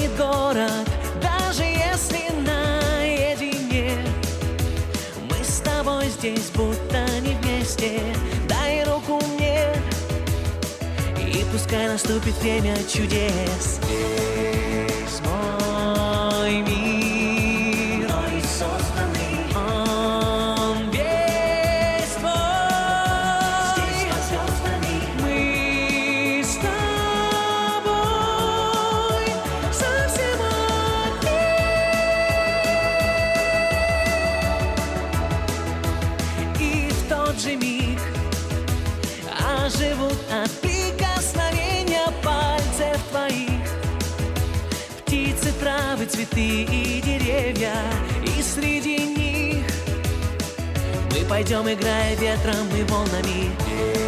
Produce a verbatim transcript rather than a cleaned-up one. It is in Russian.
манит город, даже если наедине. Мы с тобой здесь будто не вместе. Дай руку мне, и пускай наступит время чудес. Весь мой мир, мой созданный, он весь твой. Здесь под звездами мы с тобой совсем одни. И в тот же миг оживут от прикосновения пальцев твоих птицы, травы, цветы и деревья. И среди них мы пойдем, играя ветром и волнами.